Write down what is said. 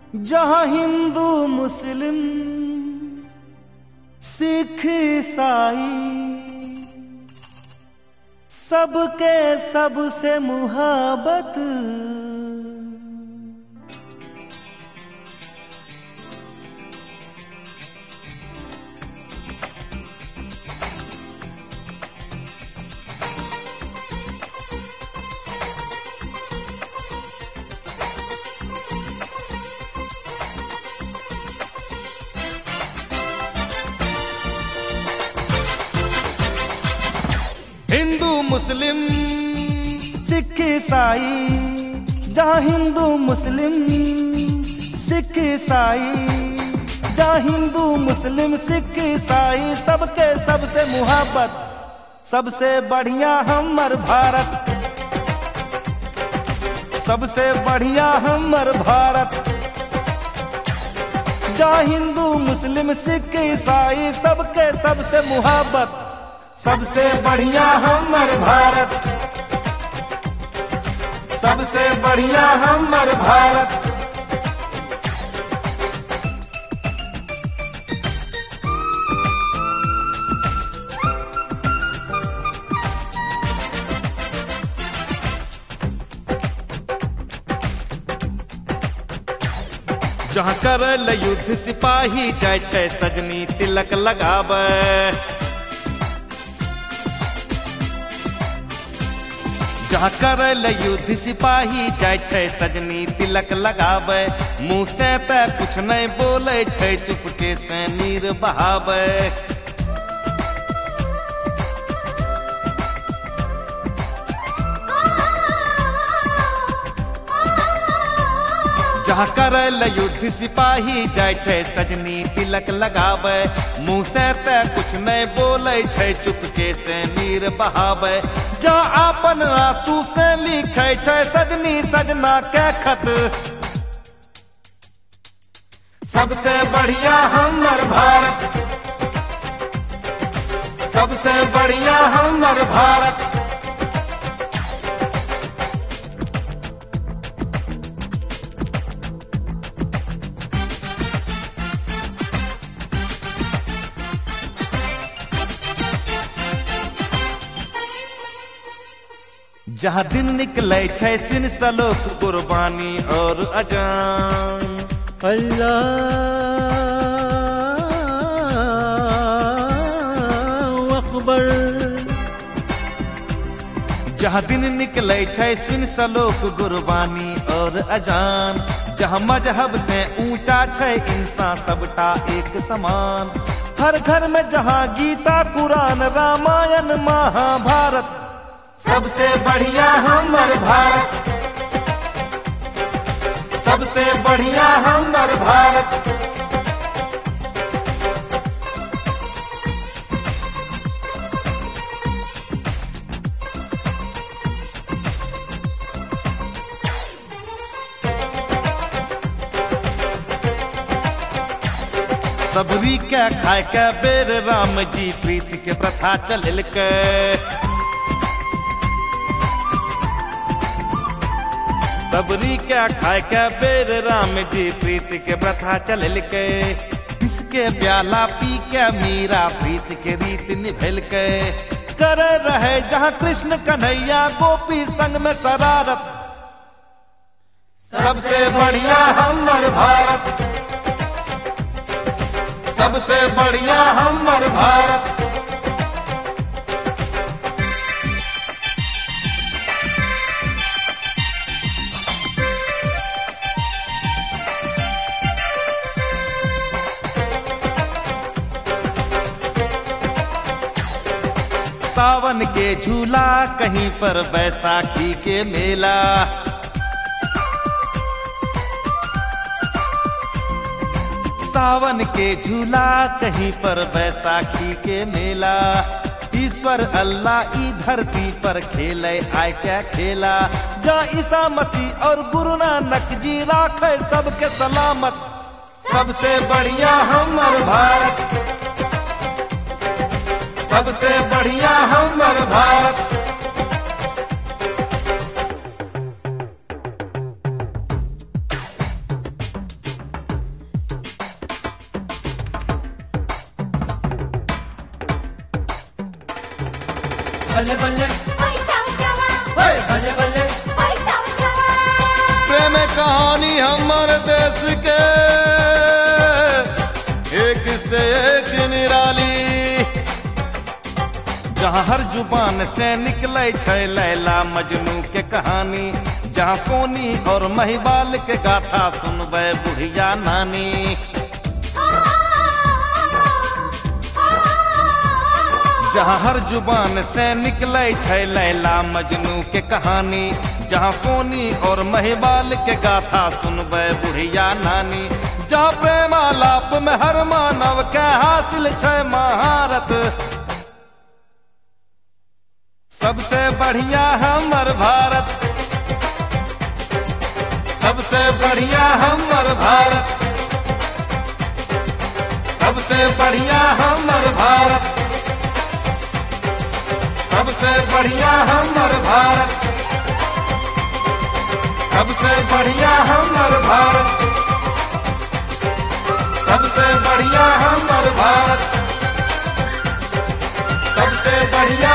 जहां हिंदू मुस्लिम सिख ईसाई सबके सबसे मुहब्बत। हिंदू मुस्लिम सिख ईसाई, जहाँ हिंदू मुस्लिम सिख ईसाई, जहाँ हिंदू मुस्लिम सिख ईसाई सबके सबसे मुहब्बत, सबसे बढ़िया हमर भारत, सबसे बढ़िया हमर भारत। जहाँ हिंदू मुस्लिम सिख ईसाई सबके सबसे मुहब्बत, सबसे बढ़िया हमर भारत, सबसे बढ़िया हमर भारत। जहाँ करल युद्ध सिपाही जाय छै सजनी तिलक लगाबै, जहाँ करल युद्ध सिपाही जाय छै सजनी तिलक लगाबै। मुँह से ते कुछ नहीं बोले छै, चुपके से नीर बहाबै। जहाँ करल युद्ध सिपाही जाय छै सजनी तिलक लगाबै। मुँह से ते कुछ नहीं बोले छै, चुपके से नीर बहाबै। जहाँ आपन आंसू से लिखे छै सजनी सजना के खत, सबसे बढ़िया हमर भारत, सबसे बढ़िया हमर भारत। जहाँ दिन निकले छै सिन सलोक कुर्बानी और अजान, अल्लाह अकबर। जहाँ दिन निकले छै सिन सलोक कुर्बानी और अजान। जहाँ मजहब से ऊंचा छै इंसान सबटा एक समान। हर घर में जहाँ गीता कुरान रामायण महाभारत, सबसे बढ़िया हमर भारत, सबसे बढ़िया हमर भारत। सबरी के खाए के बेर राम जी प्रीत के प्रथा चलिल के। सबरी क्या खाए क्या बेर राम जी प्रीत के प्रथा चलिल के। इसके प्याला पी के मीरा प्रीत के रीत निभल के। कर रहे जहाँ कृष्ण कन्हैया गोपी संग में शरारत, सबसे बढ़िया हमर भारत, सबसे बढ़िया हमर भारत। सावन के झूला कहीं पर बैसाखी के मेला, सावन के झूला कहीं पर बैसाखी के मेला। ईश्वर अल्लाह ई धरती पर खेले आय क्या खेला। जा ईसा मसीह और गुरु नानक जी राखे सबके सलामत, सबसे बढ़िया हमर भारत, सबसे बढ़िया हमर भारत। बल्ले बल्ले पैशावशावा ओए बल्ले बल्ले पैशावशावा प्रेम कहानी हमर देश के एक से एक निराली, जहाँ हर जुबान से निकले छै लैला मजनू के कहानी, जहाँ सोनी और महिबाल के गाथा सुनबे बुढ़िया नानी। जहाँ हर जुबान से निकले छै लैला मजनू के कहानी, जहाँ सोनी और महिबाल के गाथा सुनबे बुढ़िया नानी, जहाँ प्रेमालाप में हर मानव के हासिल छै महारत। सबसे बढ़िया हमर भारत, सबसे बढ़िया हमर भारत, सबसे बढ़िया हमर भारत, सबसे बढ़िया हमर भारत, सबसे बढ़िया हमर भारत, सबसे बढ़िया हमर भारत, सबसे बढ़िया